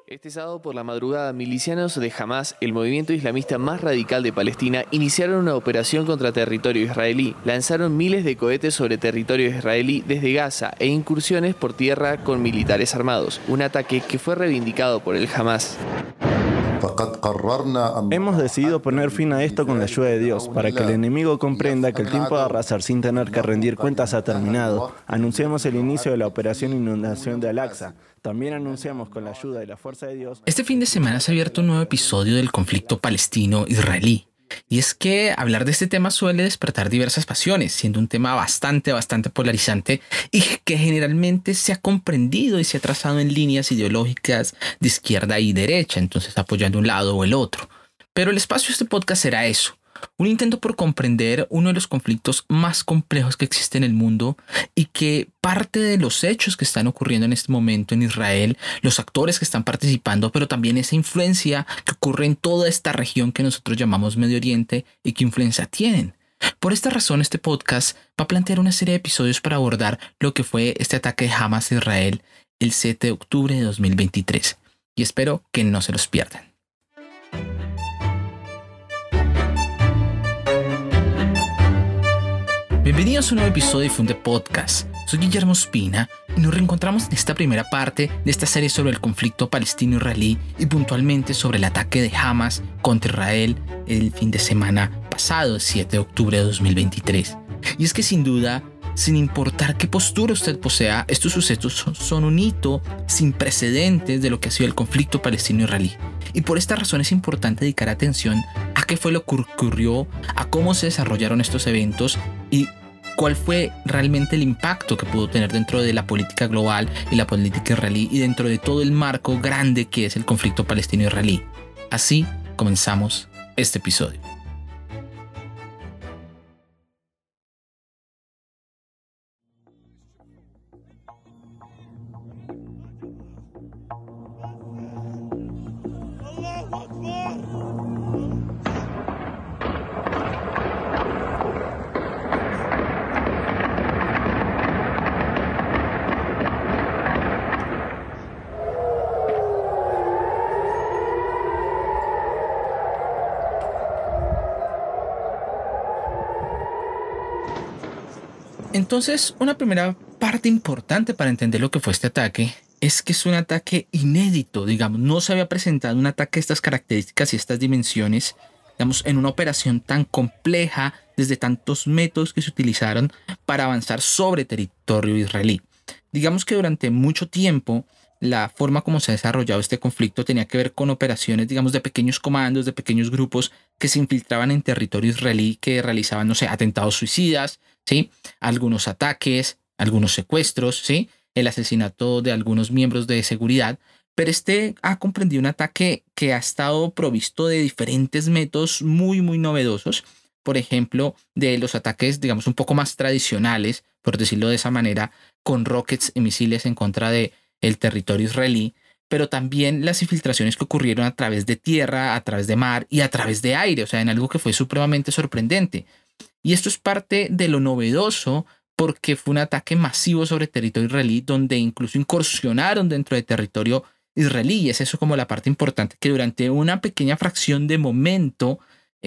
Este sábado por la madrugada, milicianos de Hamás, el movimiento islamista más radical de Palestina, iniciaron una operación contra territorio israelí. Lanzaron miles de cohetes sobre territorio israelí desde Gaza e incursiones por tierra con militares armados. Un ataque que fue reivindicado por el Hamás. Hemos decidido poner fin a esto con la ayuda de Dios, para que el enemigo comprenda que el tiempo de arrasar sin tener que rendir cuentas ha terminado. Anunciamos el inicio de la operación Inundación de Al-Aqsa. También anunciamos con la ayuda de la fuerza de Dios... Este fin de semana se ha abierto un nuevo episodio del conflicto palestino-israelí. Y es que hablar de este tema suele despertar diversas pasiones, siendo un tema bastante polarizante y que generalmente se ha comprendido y se ha trazado en líneas ideológicas de izquierda y derecha, entonces apoyando un lado o el otro. Pero el espacio de este podcast será eso, un intento por comprender uno de los conflictos más complejos que existe en el mundo y que parte de los hechos que están ocurriendo en este momento en Israel, los actores que están participando, pero también esa influencia que ocurre en toda esta región que nosotros llamamos Medio Oriente y qué influencia tienen. Por esta razón, este podcast va a plantear una serie de episodios para abordar lo que fue este ataque de Hamás a Israel el 7 de octubre de 2023. Y espero que no se los pierdan. Bienvenidos a un nuevo episodio de Funde Podcast. Soy Guillermo Espina y nos reencontramos en esta primera parte de esta serie sobre el conflicto palestino-israelí y puntualmente sobre el ataque de Hamás contra Israel el fin de semana pasado, el 7 de octubre de 2023. Y es que sin duda, sin importar qué postura usted posea, estos sucesos son un hito sin precedentes de lo que ha sido el conflicto palestino-israelí. Y por esta razón es importante dedicar atención a qué fue lo que ocurrió, a cómo se desarrollaron estos eventos y cuál fue realmente el impacto que pudo tener dentro de la política global y la política israelí y dentro de todo el marco grande que es el conflicto palestino-israelí. Así comenzamos este episodio. Entonces, una primera parte importante para entender lo que fue este ataque es que es un ataque inédito, digamos, no se había presentado un ataque de estas características y estas dimensiones, digamos, en una operación tan compleja, desde tantos métodos que se utilizaron para avanzar sobre territorio israelí. Digamos que durante mucho tiempo, la forma como se ha desarrollado este conflicto tenía que ver con operaciones, digamos, de pequeños comandos, de pequeños grupos que se infiltraban en territorio israelí, que realizaban, no sé, atentados suicidas, ¿sí? Algunos ataques, algunos secuestros, ¿sí? El asesinato de algunos miembros de seguridad. Pero este ha comprendido un ataque que ha estado provisto de diferentes métodos muy novedosos. Por ejemplo, de los ataques, digamos, un poco más tradicionales, por decirlo de esa manera, con rockets y misiles en contra de el territorio israelí, pero también las infiltraciones que ocurrieron a través de tierra, a través de mar y a través de aire, o sea, en algo que fue supremamente sorprendente. Y esto es parte de lo novedoso porque fue un ataque masivo sobre territorio israelí donde incluso incursionaron dentro de territorio israelí. Y es eso como la parte importante, que durante una pequeña fracción de momento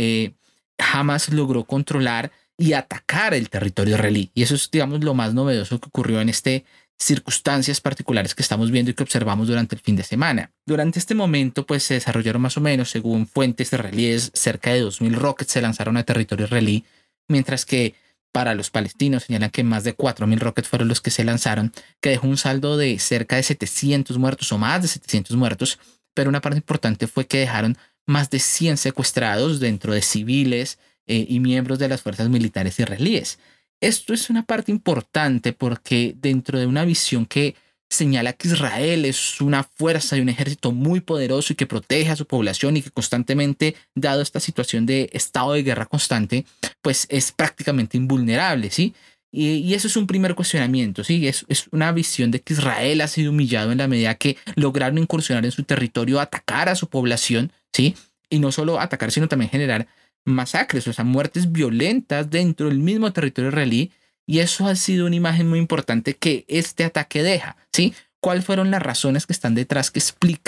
Hamás logró controlar y atacar el territorio israelí. Y eso es, digamos, lo más novedoso que ocurrió en este circunstancias particulares que estamos viendo y que observamos durante el fin de semana. Durante este momento, pues se desarrollaron más o menos, según fuentes israelíes, cerca de 2.000 rockets se lanzaron a territorio israelí, mientras que para los palestinos señalan que más de 4.000 rockets fueron los que se lanzaron, que dejó un saldo de cerca de 700 muertos o más de 700 muertos, pero una parte importante fue que dejaron más de 100 secuestrados dentro de civiles y miembros de las fuerzas militares israelíes. Esto es una parte importante porque dentro de una visión que señala que Israel es una fuerza y un ejército muy poderoso y que protege a su población y que constantemente, dado esta situación de estado de guerra constante, pues es prácticamente invulnerable, ¿sí? Y eso es un primer cuestionamiento, ¿sí? Es una visión de que Israel ha sido humillado en la medida que lograron incursionar en su territorio, atacar a su población, ¿sí? Y no solo atacar, sino también generar masacres, o sea, muertes violentas dentro del mismo territorio israelí. Y eso ha sido una imagen muy importante que este ataque deja, ¿sí? ¿Cuáles fueron las razones que están detrás que explican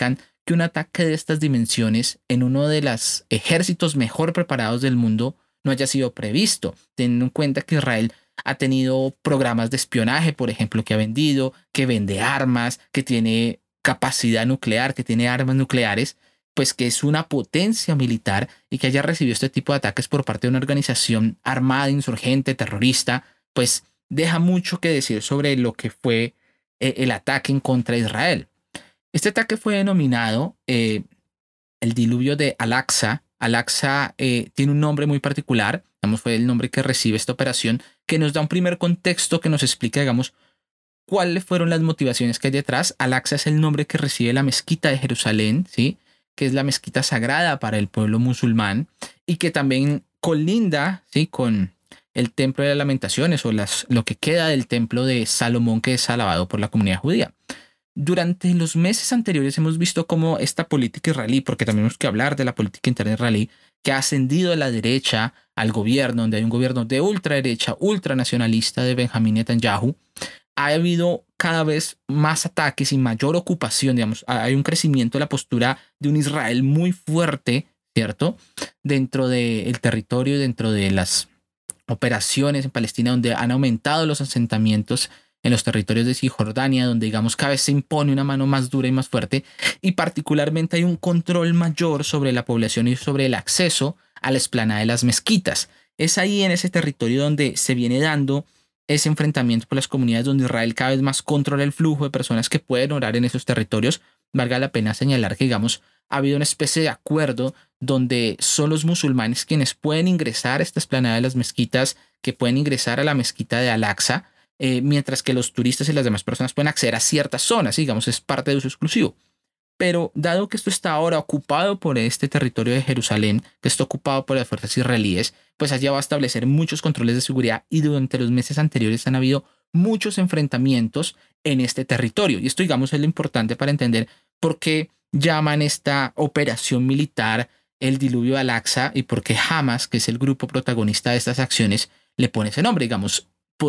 que un ataque de estas dimensiones en uno de los ejércitos mejor preparados del mundo no haya sido previsto, teniendo en cuenta que Israel ha tenido programas de espionaje, por ejemplo, que ha vendido, que vende armas, que tiene capacidad nuclear, que tiene armas nucleares, pues que es una potencia militar, y que haya recibido este tipo de ataques por parte de una organización armada, insurgente, terrorista, pues deja mucho que decir sobre lo que fue el ataque en contra de Israel. Este ataque fue denominado el diluvio de Al-Aqsa. Al-Aqsa tiene un nombre muy particular, digamos, fue el nombre que recibe esta operación, que nos da un primer contexto que nos explica, digamos, cuáles fueron las motivaciones que hay detrás. Al-Aqsa es el nombre que recibe la mezquita de Jerusalén, ¿sí?, que es la mezquita sagrada para el pueblo musulmán, y que también colinda, ¿sí?, con el templo de las lamentaciones, o lo que queda del templo de Salomón, que es alabado por la comunidad judía. Durante los meses anteriores hemos visto cómo esta política israelí, porque también tenemos que hablar de la política interna israelí, que ha ascendido a la derecha al gobierno, donde hay un gobierno de ultraderecha, ultranacionalista de Benjamín Netanyahu, ha habido cada vez más ataques y mayor ocupación, digamos, hay un crecimiento de la postura de un Israel muy fuerte, ¿cierto?, dentro del territorio, dentro de las operaciones en Palestina, donde han aumentado los asentamientos en los territorios de Cisjordania, donde, digamos, cada vez se impone una mano más dura y más fuerte, y particularmente hay un control mayor sobre la población y sobre el acceso a la explanada de las mezquitas. Es ahí, en ese territorio, donde se viene dando ese enfrentamiento por las comunidades, donde Israel cada vez más controla el flujo de personas que pueden orar en esos territorios. Valga la pena señalar que, digamos, ha habido una especie de acuerdo donde son los musulmanes quienes pueden ingresar a esta explanada de las mezquitas, que pueden ingresar a la mezquita de Al-Aqsa, mientras que los turistas y las demás personas pueden acceder a ciertas zonas, digamos, es parte de uso exclusivo. Pero dado que esto está ahora ocupado por este territorio de Jerusalén, que está ocupado por las fuerzas israelíes, pues ha llevado a establecer muchos controles de seguridad, y durante los meses anteriores han habido muchos enfrentamientos en este territorio. Y esto, digamos, es lo importante para entender por qué llaman esta operación militar el diluvio de Al-Aqsa, y por qué Hamas, que es el grupo protagonista de estas acciones, le pone ese nombre. Digamos,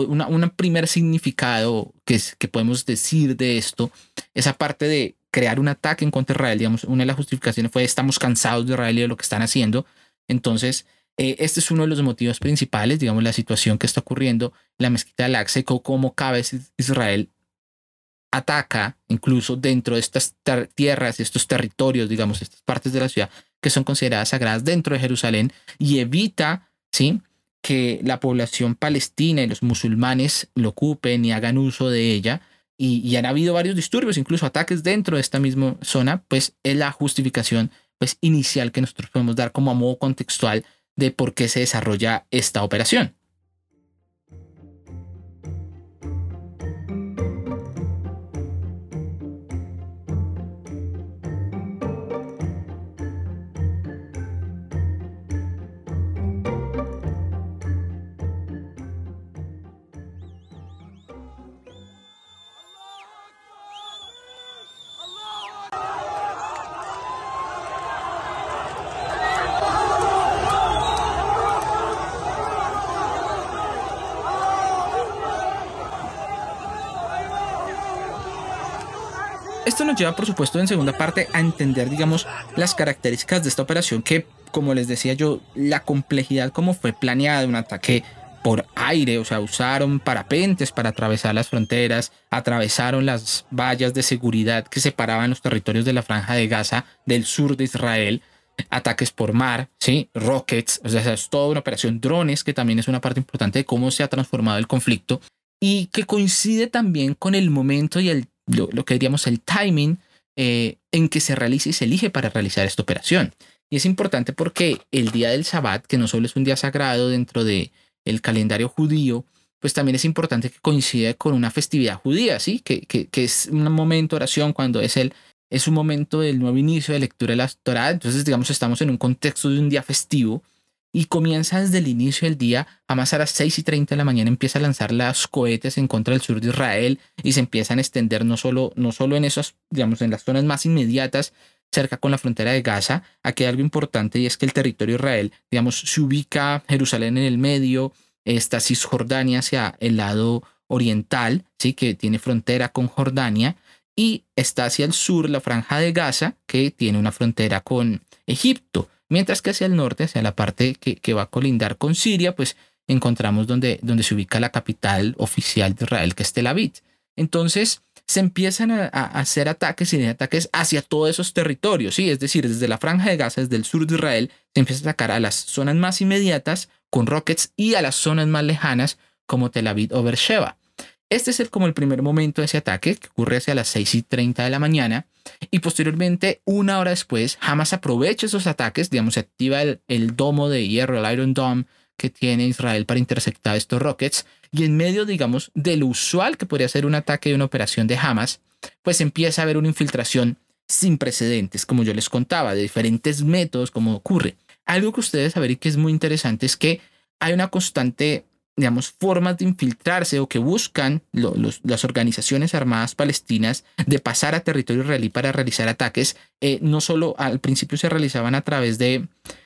un primer significado que podemos decir de esto es, aparte de crear un ataque en contra de Israel, digamos, una de las justificaciones fue: estamos cansados de Israel y de lo que están haciendo. Entonces, este es uno de los motivos principales, digamos, la situación que está ocurriendo en la mezquita de Al-Aqsa, y cómo cada vez Israel ataca incluso dentro de estas tierras, estos territorios, digamos, estas partes de la ciudad que son consideradas sagradas dentro de Jerusalén, y evita, ¿sí?, que la población palestina y los musulmanes lo ocupen y hagan uso de ella. Y han habido varios disturbios, incluso ataques dentro de esta misma zona. Pues es la justificación, pues, inicial que nosotros podemos dar como a modo contextual de por qué se desarrolla esta operación. Esto nos lleva, por supuesto, en segunda parte a entender, digamos, las características de esta operación, que, como les decía yo, la complejidad como fue planeada, un ataque por aire, o sea, usaron parapentes para atravesar las fronteras, atravesaron las vallas de seguridad que separaban los territorios de la Franja de Gaza del sur de Israel, ataques por mar, ¿sí?, rockets, o sea, es toda una operación, drones, que también es una parte importante de cómo se ha transformado el conflicto, y que coincide también con el momento y lo que diríamos el timing en que se realiza y se elige para realizar esta operación. Y es importante porque el día del Shabbat, que no solo es un día sagrado dentro del calendario judío, pues también es importante que coincida con una festividad judía, ¿sí? Que es un momento de oración, cuando es un momento del nuevo inicio de lectura de la Torá. Entonces, digamos, estamos en un contexto de un día festivo, y comienza desde el inicio del día. Hamas a las 6:30 de la mañana empieza a lanzar los cohetes en contra del sur de Israel, y se empiezan a extender no solo en esas, digamos, en las zonas más inmediatas cerca con la frontera de Gaza. Aquí hay algo importante, y es que el territorio de Israel, digamos, se ubica Jerusalén en el medio, está Cisjordania hacia el lado oriental, ¿sí?, que tiene frontera con Jordania, y está hacia el sur la Franja de Gaza, que tiene una frontera con Egipto, mientras que hacia el norte, hacia la parte que va a colindar con Siria, pues encontramos donde se ubica la capital oficial de Israel, que es Tel Aviv. Entonces se empiezan a hacer ataques y ataques hacia todos esos territorios, ¿sí? Es decir, desde la Franja de Gaza, desde el sur de Israel, se empieza a atacar a las zonas más inmediatas con rockets y a las zonas más lejanas como Tel Aviv o Beersheba. Este es como el primer momento de ese ataque, que ocurre hacia las 6:30 de la mañana, y posteriormente, una hora después, Hamas aprovecha esos ataques, digamos, se activa el domo de hierro, el Iron Dome que tiene Israel para interceptar estos rockets, y en medio, digamos, de lo usual que podría ser un ataque de una operación de Hamas, pues empieza a haber una infiltración sin precedentes, como yo les contaba, de diferentes métodos, como ocurre. Algo que ustedes saben y que es muy interesante es que hay una constante, digamos, formas de infiltrarse o que buscan las organizaciones armadas palestinas de pasar a territorio israelí para realizar ataques. No solo al principio se realizaban a través de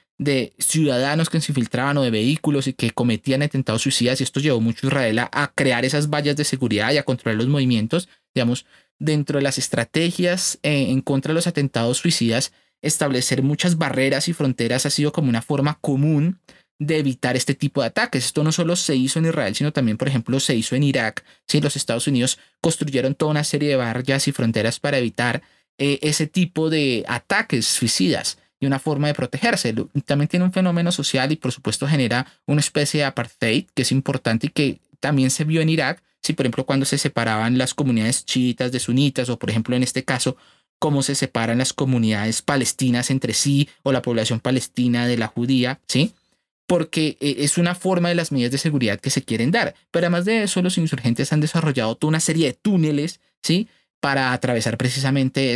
ciudadanos que se infiltraban o de vehículos y que cometían atentados suicidas, y esto llevó mucho a Israel a crear esas vallas de seguridad y a controlar los movimientos. Digamos, dentro de las estrategias en contra de los atentados suicidas, establecer muchas barreras y fronteras ha sido como una forma común de evitar este tipo de ataques. Esto no solo se hizo en Israel, sino también, por ejemplo, se hizo en Irak. ¿Sí? Los Estados Unidos construyeron toda una serie de barras y fronteras para evitar ese tipo de ataques suicidas y una forma de protegerse. También tiene un fenómeno social y, por supuesto, genera una especie de apartheid que es importante y que también se vio en Irak. Sí, por ejemplo, cuando se separaban las comunidades chiitas de sunitas, o por ejemplo, en este caso, cómo se separan las comunidades palestinas entre sí o la población palestina de la judía, ¿sí? Porque es una forma de las medidas de seguridad que se quieren dar. Pero además de eso, los insurgentes han desarrollado toda una serie de túneles, ¿sí? Para atravesar precisamente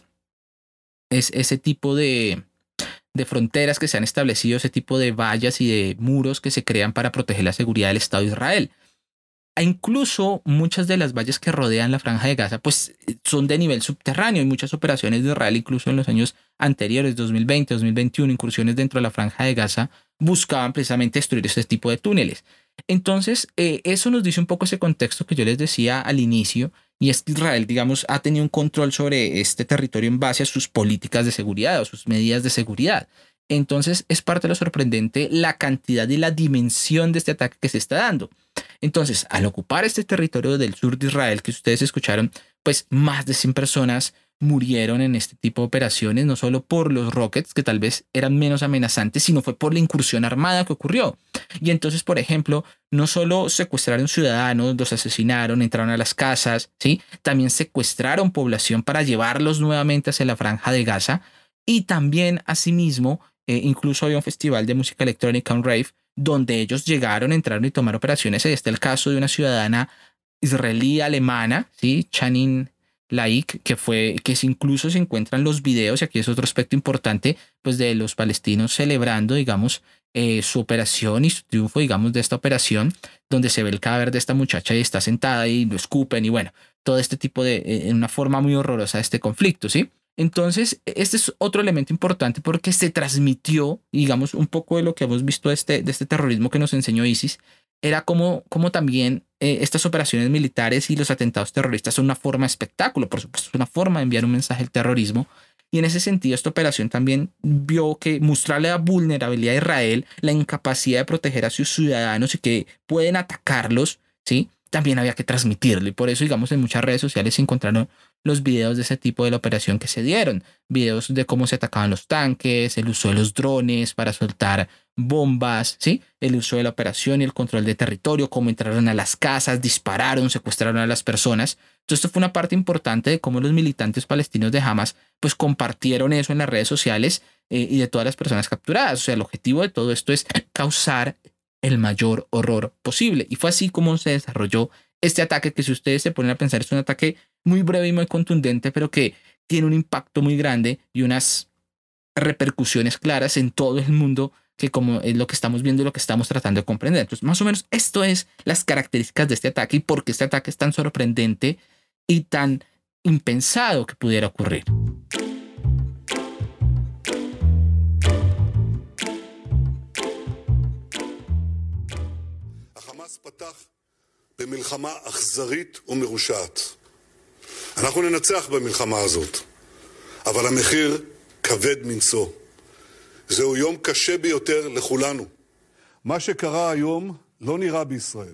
ese tipo de fronteras que se han establecido, ese tipo de vallas y de muros que se crean para proteger la seguridad del Estado de Israel. E incluso muchas de las vallas que rodean la Franja de Gaza pues son de nivel subterráneo, y muchas operaciones de Israel, incluso en los años anteriores, 2020, 2021, incursiones dentro de la Franja de Gaza, buscaban precisamente destruir este tipo de túneles. Entonces, eso nos dice un poco ese contexto que yo les decía al inicio, y es que Israel, digamos, ha tenido un control sobre este territorio en base a sus políticas de seguridad o sus medidas de seguridad. Entonces, es parte de lo sorprendente la cantidad y la dimensión de este ataque que se está dando. Entonces, al ocupar este territorio del sur de Israel que ustedes escucharon, pues más de 100 personas murieron en este tipo de operaciones, no solo por los rockets, que tal vez eran menos amenazantes, sino fue por la incursión armada que ocurrió. Y entonces, por ejemplo, no solo secuestraron ciudadanos, los asesinaron, entraron a las casas, ¿sí? También secuestraron población para llevarlos nuevamente hacia la Franja de Gaza, y también, asimismo, incluso había un festival de música electrónica, un rave, donde ellos llegaron, entraron y tomaron operaciones. Ahí está el caso de una ciudadana israelí alemana, ¿sí? Chanin Laik, que incluso se encuentran los videos, y aquí es otro aspecto importante, pues de los palestinos celebrando, digamos, su operación y su triunfo, digamos, de esta operación, donde se ve el cadáver de esta muchacha y está sentada y lo escupen, y bueno, todo este tipo en una forma muy horrorosa de este conflicto, ¿sí? Entonces, este es otro elemento importante porque se transmitió, digamos, un poco de lo que hemos visto de este terrorismo que nos enseñó ISIS, era como también estas operaciones militares y los atentados terroristas son una forma de espectáculo, por supuesto, es una forma de enviar un mensaje del terrorismo. Y en ese sentido, esta operación también vio que mostrarle la vulnerabilidad de Israel, la incapacidad de proteger a sus ciudadanos y que pueden atacarlos, ¿sí? También había que transmitirlo. Y por eso, digamos, en muchas redes sociales se encontraron los videos de ese tipo de la operación que se dieron. Videos de cómo se atacaban los tanques, el uso de los drones para soltar bombas, ¿sí? El uso de la operación y el control de territorio, cómo entraron a las casas, dispararon, secuestraron a las personas. Entonces, esto fue una parte importante de cómo los militantes palestinos de Hamas pues compartieron eso en las redes sociales y de todas las personas capturadas. O sea, el objetivo de todo esto es causar el mayor horror posible. Y fue así como se desarrolló este ataque, que si ustedes se ponen a pensar es un ataque muy breve y muy contundente, pero que tiene un impacto muy grande y unas repercusiones claras en todo el mundo, que como es lo que estamos viendo y lo que estamos tratando de comprender. Entonces, más o menos esto es las características de este ataque y por qué este ataque es tan sorprendente y tan impensado que pudiera ocurrir. במלחמה אכזרית ומרושעת. אנחנו ננצח במלחמה הזאת, אבל המחיר כבד מנשוא. זהו יום קשה ביותר לכולנו. מה שקרה היום לא נראה בישראל.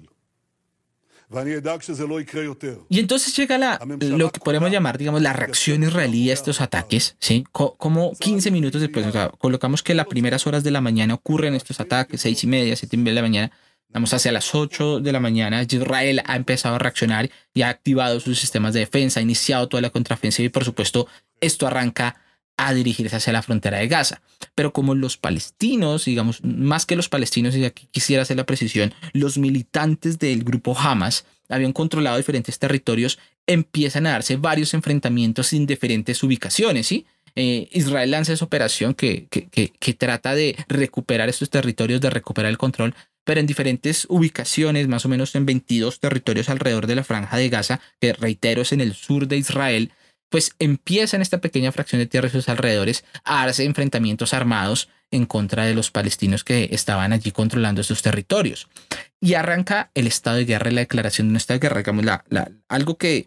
Y entonces llega lo que podemos llamar, digamos, la reacción israelí a estos ataques, ¿sí? Como 15 minutos después, o sea, colocamos que las primeras horas de la mañana ocurren estos ataques, 6:30, 7:30 de la mañana, vamos hacia las 8 de la mañana, Israel ha empezado a reaccionar y ha activado sus sistemas de defensa, ha iniciado toda la contraofensiva y por supuesto esto arranca a dirigirse hacia la frontera de Gaza. Pero como los palestinos, digamos, más que los palestinos, y aquí quisiera hacer la precisión, los militantes del grupo Hamas habían controlado diferentes territorios, empiezan a darse varios enfrentamientos en diferentes ubicaciones, ¿sí? Israel lanza esa operación que trata de recuperar estos territorios, de recuperar el control, pero en diferentes ubicaciones, más o menos en 22 territorios alrededor de la franja de Gaza, que reitero es en el sur de Israel, pues empieza en esta pequeña fracción de tierra y sus alrededores a darse enfrentamientos armados en contra de los palestinos que estaban allí controlando estos territorios. Y arranca el estado de guerra y la declaración de un estado de guerra. Digamos, algo que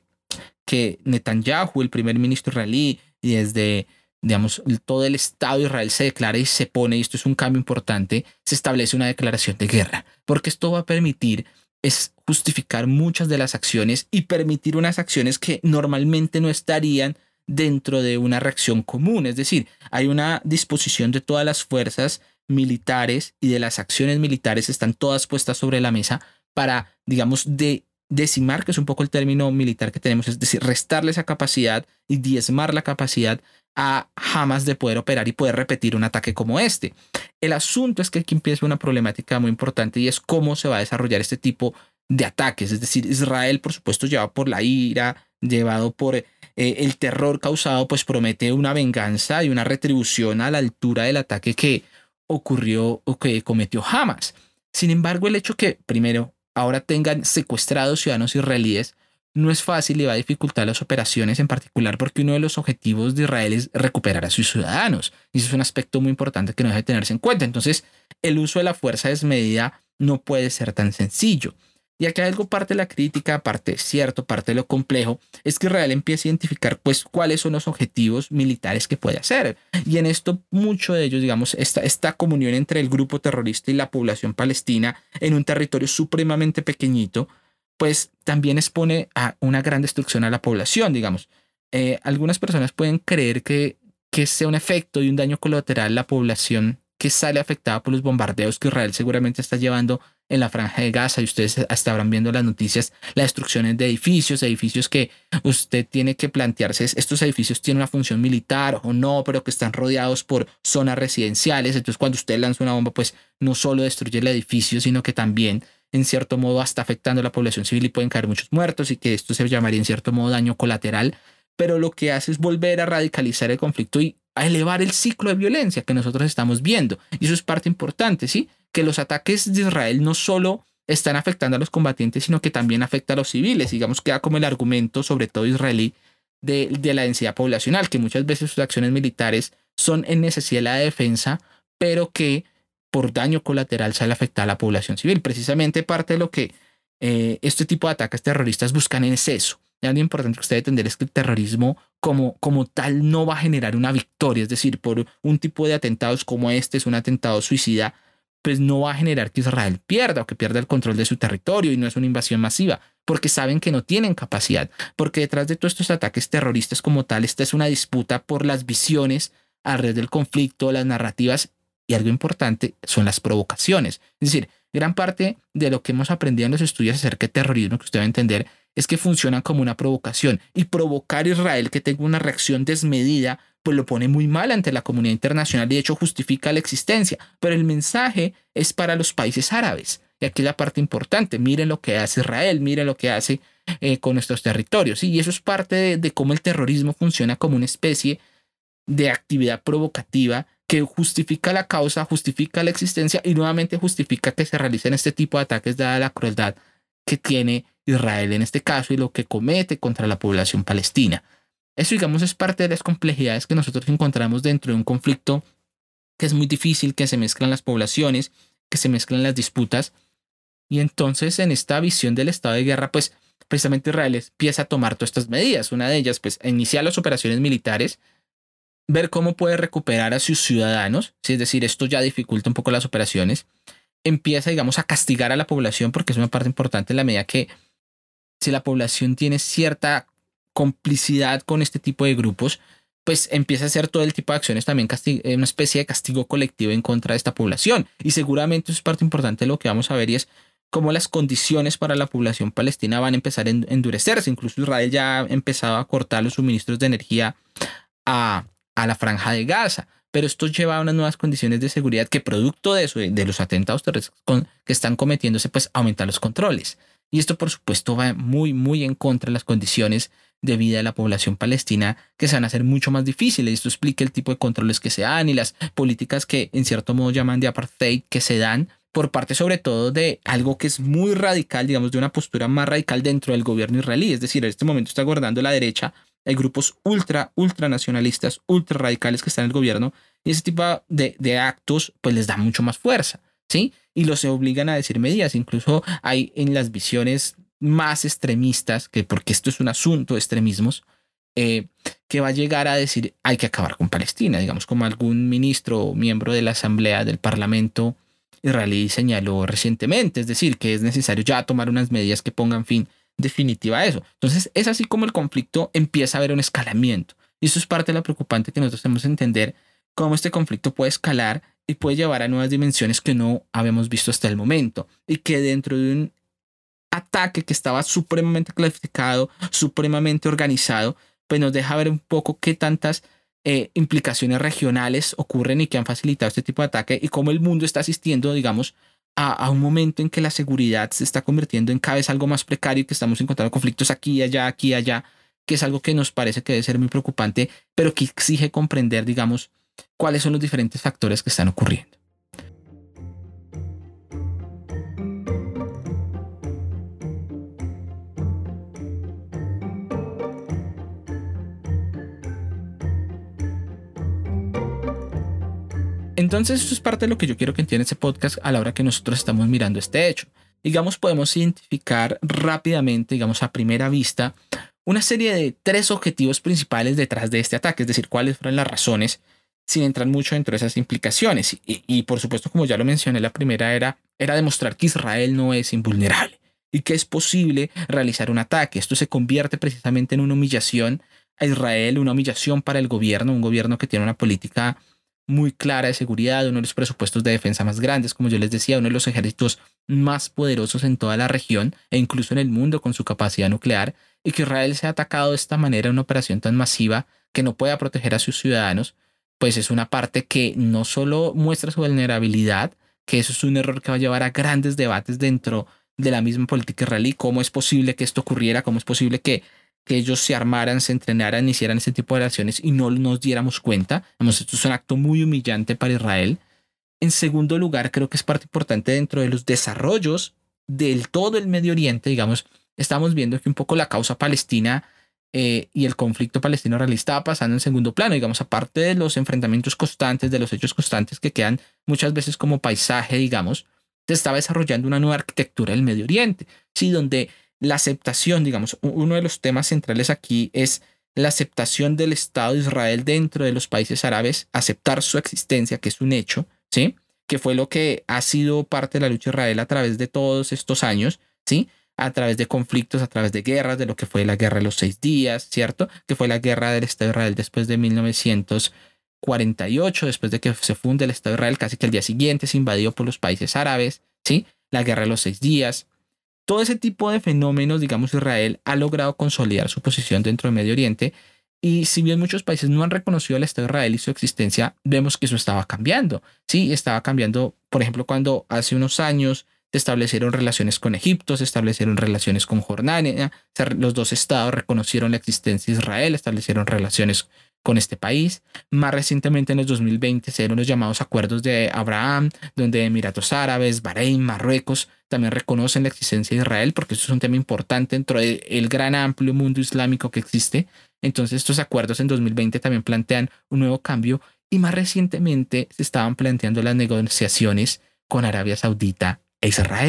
Netanyahu, el primer ministro israelí, y desde, digamos, todo el Estado de Israel se declara y se pone, y esto es un cambio importante, se establece una declaración de guerra, porque esto va a permitir es justificar muchas de las acciones y permitir unas acciones que normalmente no estarían dentro de una reacción común. Es decir, hay una disposición de todas las fuerzas militares y de las acciones militares están todas puestas sobre la mesa para, digamos, decimar, que es un poco el término militar que tenemos, es decir, restarle esa capacidad y diezmar la capacidad a Hamas de poder operar y poder repetir un ataque como este. El asunto es que aquí empieza una problemática muy importante y es cómo se va a desarrollar este tipo de ataques. Es decir, Israel, por supuesto, llevado por la ira, llevado por el terror causado, pues promete una venganza y una retribución a la altura del ataque que ocurrió o que cometió Hamas. Sin embargo, el hecho que, primero, ahora tengan secuestrados ciudadanos israelíes no es fácil y va a dificultar las operaciones, en particular porque uno de los objetivos de Israel es recuperar a sus ciudadanos. Y eso es un aspecto muy importante que no debe tenerse en cuenta. Entonces, el uso de la fuerza desmedida no puede ser tan sencillo. Y aquí algo parte de la crítica, parte es cierto, parte de lo complejo, es que Israel empieza a identificar pues cuáles son los objetivos militares que puede hacer. Y en esto mucho de ellos, digamos, esta comunión entre el grupo terrorista y la población palestina en un territorio supremamente pequeñito, pues también expone a una gran destrucción a la población, digamos. Algunas personas pueden creer que sea un efecto y un daño colateral la población que sale afectada por los bombardeos que Israel seguramente está llevando en la franja de Gaza, y ustedes estarán viendo las noticias, las destrucciones de edificios que usted tiene que plantearse, estos edificios tienen una función militar o no, pero que están rodeados por zonas residenciales. Entonces cuando usted lanza una bomba, pues no solo destruye el edificio, sino que también en cierto modo está afectando a la población civil y pueden caer muchos muertos, y que esto se llamaría en cierto modo daño colateral, pero lo que hace es volver a radicalizar el conflicto y a elevar el ciclo de violencia que nosotros estamos viendo. Y eso es parte importante, ¿sí? Que los ataques de Israel no solo están afectando a los combatientes, sino que también afecta a los civiles. Digamos, queda como el argumento, sobre todo israelí, de la densidad poblacional, que muchas veces sus acciones militares son en necesidad de la defensa, pero que por daño colateral sale a afectar a la población civil. Precisamente parte de lo que este tipo de ataques terroristas buscan es eso. Y algo importante que usted debe entender es que el terrorismo como tal no va a generar una victoria. Es decir, por un tipo de atentados como este, es un atentado suicida, pues no va a generar que Israel pierda o que pierda el control de su territorio, y no es una invasión masiva, porque saben que no tienen capacidad, porque detrás de todos estos ataques terroristas como tal, esta es una disputa por las visiones alrededor del conflicto, las narrativas, y algo importante son las provocaciones. Es decir, gran parte de lo que hemos aprendido en los estudios acerca de terrorismo, que usted va a entender, es que funcionan como una provocación, y provocar a Israel que tenga una reacción desmedida pues lo pone muy mal ante la comunidad internacional y de hecho justifica la existencia. Pero el mensaje es para los países árabes. Y aquí la parte importante, miren lo que hace Israel, miren lo que hace con nuestros territorios. ¿Sí? Y eso es parte de cómo el terrorismo funciona como una especie de actividad provocativa que justifica la causa, justifica la existencia y nuevamente justifica que se realicen este tipo de ataques dada la crueldad que tiene Israel en este caso y lo que comete contra la población palestina. Eso, digamos, es parte de las complejidades que nosotros encontramos dentro de un conflicto que es muy difícil, que se mezclan las poblaciones, que se mezclan las disputas. Y entonces en esta visión del estado de guerra, pues precisamente Israel empieza a tomar todas estas medidas. Una de ellas, pues, iniciar las operaciones militares, ver cómo puede recuperar a sus ciudadanos, ¿sí? Es decir, esto ya dificulta un poco las operaciones. Empieza, digamos, a castigar a la población, porque es una parte importante en la medida que si la población tiene cierta complicidad con este tipo de grupos, pues empieza a hacer todo el tipo de acciones también, una especie de castigo colectivo en contra de esta población. Y seguramente eso es parte importante de lo que vamos a ver, y es cómo las condiciones para la población palestina van a empezar a endurecerse. Incluso Israel ya ha empezado a cortar los suministros de energía a la franja de Gaza. Pero esto lleva a unas nuevas condiciones de seguridad que, producto de eso, de los atentados terroristas que están cometiéndose, pues aumentan los controles. Y esto, por supuesto, va muy, muy en contra de las condiciones de vida de la población palestina, que se van a hacer mucho más difíciles. Esto explica el tipo de controles que se dan y las políticas que en cierto modo llaman de apartheid que se dan por parte sobre todo de algo que es muy radical, digamos, de una postura más radical dentro del gobierno israelí. Es decir, en este momento está gobernando la derecha, hay grupos ultra nacionalistas, ultra radicales que están en el gobierno, y ese tipo de actos pues les da mucho más fuerza, ¿sí? Y los obligan a decir medidas. Incluso hay en las visiones más extremistas, que porque esto es un asunto de extremismos, que va a llegar a decir hay que acabar con Palestina, digamos, como algún ministro o miembro de la Asamblea del Parlamento israelí señaló recientemente, es decir, que es necesario ya tomar unas medidas que pongan fin definitiva a eso. Entonces es así como el conflicto empieza a haber un escalamiento, y eso es parte de lo preocupante, que nosotros tenemos que entender cómo este conflicto puede escalar y puede llevar a nuevas dimensiones que no habíamos visto hasta el momento, y que dentro de un ataque que estaba supremamente clasificado, supremamente organizado, pues nos deja ver un poco qué tantas implicaciones regionales ocurren y que han facilitado este tipo de ataque, y cómo el mundo está asistiendo, digamos, a un momento en que la seguridad se está convirtiendo en cada vez algo más precario, y que estamos encontrando conflictos aquí y allá, que es algo que nos parece que debe ser muy preocupante, pero que exige comprender, digamos, cuáles son los diferentes factores que están ocurriendo. Entonces, esto es parte de lo que yo quiero que entienda este podcast a la hora que nosotros estamos mirando este hecho. Digamos, podemos identificar rápidamente, digamos, a primera vista, una serie de 3 objetivos principales detrás de este ataque, es decir, cuáles fueron las razones, sin entrar mucho dentro de esas implicaciones. Y por supuesto, como ya lo mencioné, la primera era demostrar que Israel no es invulnerable y que es posible realizar un ataque. Esto se convierte precisamente en una humillación a Israel, una humillación para el gobierno, un gobierno que tiene una política muy clara de seguridad, uno de los presupuestos de defensa más grandes, como yo les decía, uno de los ejércitos más poderosos en toda la región e incluso en el mundo con su capacidad nuclear, y que Israel sea atacado de esta manera en una operación tan masiva que no pueda proteger a sus ciudadanos, pues es una parte que no solo muestra su vulnerabilidad, que eso es un error que va a llevar a grandes debates dentro de la misma política israelí. ¿Cómo es posible que esto ocurriera? ¿Cómo es posible que ellos se armaran, se entrenaran, hicieran este tipo de acciones y no nos diéramos cuenta? Esto es un acto muy humillante para Israel. En segundo lugar, creo que es parte importante dentro de los desarrollos del todo el Medio Oriente. Digamos, estamos viendo que un poco la causa palestina y el conflicto palestino-israelí estaba pasando en segundo plano, digamos, aparte de los enfrentamientos constantes, de los hechos constantes que quedan muchas veces como paisaje, digamos, se estaba desarrollando una nueva arquitectura del Medio Oriente, ¿sí? Donde la aceptación, digamos, uno de los temas centrales aquí es la aceptación del Estado de Israel dentro de los países árabes, aceptar su existencia, que es un hecho, ¿sí? Que fue lo que ha sido parte de la lucha de Israel a través de todos estos años, ¿sí? A través de conflictos, a través de guerras, de lo que fue la guerra de los 6 días, ¿cierto? Que fue la guerra del Estado de Israel después de 1948, después de que se funde el Estado de Israel, casi que al día siguiente se invadió por los países árabes, ¿sí? La guerra de los 6 días. Todo ese tipo de fenómenos, digamos, Israel ha logrado consolidar su posición dentro del Medio Oriente, y si bien muchos países no han reconocido al Estado de Israel y su existencia, vemos que eso estaba cambiando, ¿sí? Estaba cambiando, por ejemplo, cuando hace unos años se establecieron relaciones con Egipto, se establecieron relaciones con Jordania, los dos estados reconocieron la existencia de Israel, establecieron relaciones con este país. Más recientemente, en el 2020, se dieron los llamados acuerdos de Abraham, donde Emiratos Árabes, Bahrein, Marruecos también reconocen la existencia de Israel, porque eso es un tema importante dentro del gran amplio mundo islámico que existe. Entonces, estos acuerdos en 2020 también plantean un nuevo cambio, y más recientemente se estaban planteando las negociaciones con Arabia Saudita e Israel.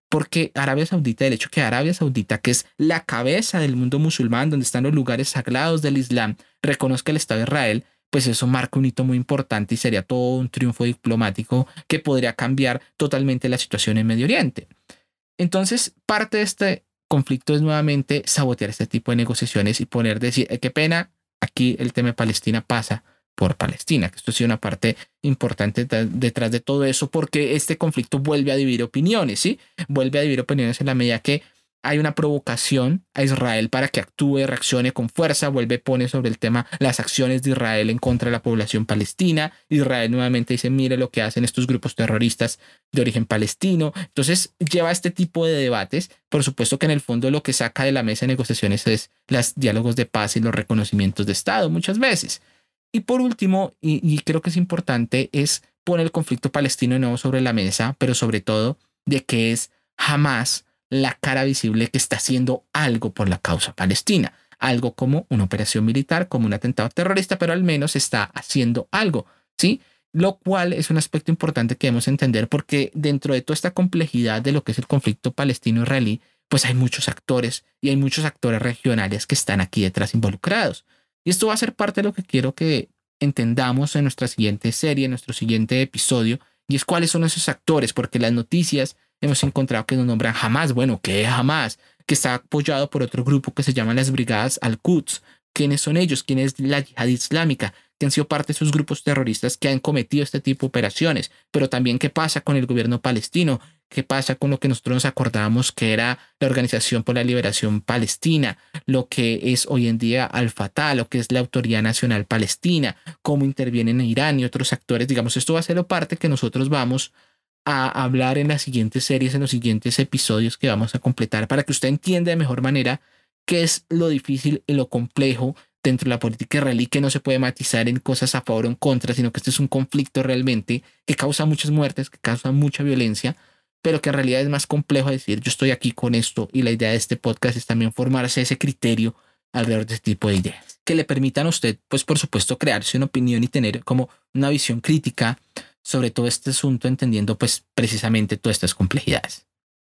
porque Arabia Saudita, el hecho que Arabia Saudita, que es la cabeza del mundo musulmán, donde están los lugares sagrados del Islam, reconozca el Estado de Israel, pues eso marca un hito muy importante y sería todo un triunfo diplomático que podría cambiar totalmente la situación en Medio Oriente. Entonces, parte de este conflicto es nuevamente sabotear este tipo de negociaciones y decir, qué pena, aquí el tema de Palestina pasa por Palestina, que esto ha sido una parte importante detrás de todo eso, porque este conflicto vuelve a dividir opiniones, ¿sí? Vuelve a dividir opiniones en la medida que hay una provocación a Israel para que actúe, reaccione con fuerza, pone sobre el tema las acciones de Israel en contra de la población palestina. Israel nuevamente dice, mire lo que hacen estos grupos terroristas de origen palestino. Entonces lleva este tipo de debates. Por supuesto que en el fondo lo que saca de la mesa de negociaciones es los diálogos de paz y los reconocimientos de Estado muchas veces. Y por último, y creo que es importante, es poner el conflicto palestino de nuevo sobre la mesa, pero sobre todo de que es Hamás la cara visible que está haciendo algo por la causa palestina, algo como una operación militar, como un atentado terrorista, pero al menos está haciendo algo, ¿sí? Lo cual es un aspecto importante que debemos entender, porque dentro de toda esta complejidad de lo que es el conflicto palestino-israelí, pues hay muchos actores y hay muchos actores regionales que están aquí detrás involucrados. Y esto va a ser parte de lo que quiero que entendamos en nuestra siguiente serie, en nuestro siguiente episodio, y es cuáles son esos actores, porque las noticias hemos encontrado que nos nombran Hamás. Bueno, ¿qué es Hamás? Que está apoyado por otro grupo que se llama las Brigadas Al-Quds. ¿Quiénes son ellos? ¿Quién es la Yihad Islámica? Que han sido parte de esos grupos terroristas que han cometido este tipo de operaciones. Pero también, ¿qué pasa con el gobierno palestino? ¿Qué pasa con lo que nosotros nos acordábamos que era la Organización por la Liberación Palestina? Lo que es hoy en día Al-Fatah, lo que es la Autoridad Nacional Palestina, cómo intervienen Irán y otros actores. Digamos, esto va a ser la parte que nosotros vamos a hablar en las siguientes series, en los siguientes episodios que vamos a completar, para que usted entienda de mejor manera qué es lo difícil y lo complejo dentro de la política israelí, que no se puede matizar en cosas a favor o en contra, sino que este es un conflicto realmente que causa muchas muertes, que causa mucha violencia, pero que en realidad es más complejo decir yo estoy aquí con esto, y la idea de este podcast es también formarse ese criterio alrededor de este tipo de ideas que le permitan a usted, pues por supuesto, crearse una opinión y tener como una visión crítica sobre todo este asunto, entendiendo pues precisamente todas estas complejidades.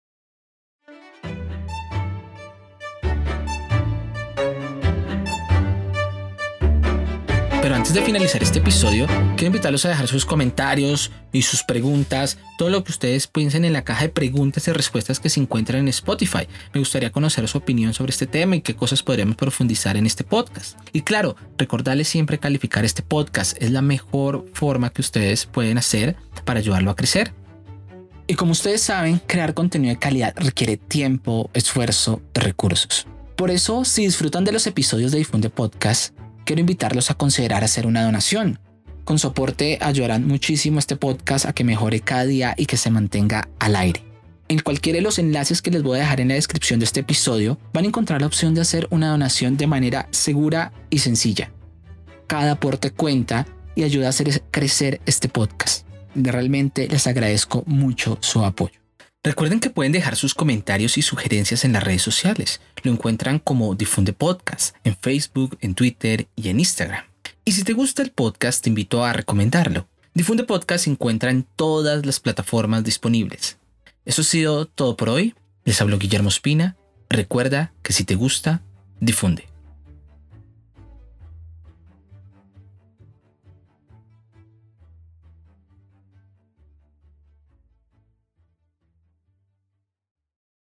Pero antes de finalizar este episodio, quiero invitarlos a dejar sus comentarios y sus preguntas, todo lo que ustedes piensen en la caja de preguntas y respuestas que se encuentran en Spotify. Me gustaría conocer su opinión sobre este tema y qué cosas podríamos profundizar en este podcast. Y claro, recordarles siempre calificar este podcast. Es la mejor forma que ustedes pueden hacer para ayudarlo a crecer. Y como ustedes saben, crear contenido de calidad requiere tiempo, esfuerzo y recursos. Por eso, si disfrutan de los episodios de Difunde Podcast, quiero invitarlos a considerar hacer una donación. Con su aporte ayudarán muchísimo a este podcast a que mejore cada día y que se mantenga al aire. En cualquiera de los enlaces que les voy a dejar en la descripción de este episodio van a encontrar la opción de hacer una donación de manera segura y sencilla. Cada aporte cuenta y ayuda a hacer crecer este podcast. Realmente les agradezco mucho su apoyo. Recuerden que pueden dejar sus comentarios y sugerencias en las redes sociales. Lo encuentran como Difunde Podcast en Facebook, en Twitter y en Instagram. Y si te gusta el podcast, te invito a recomendarlo. Difunde Podcast se encuentra en todas las plataformas disponibles. Eso ha sido todo por hoy. Les habló Guillermo Espina. Recuerda que si te gusta, difunde.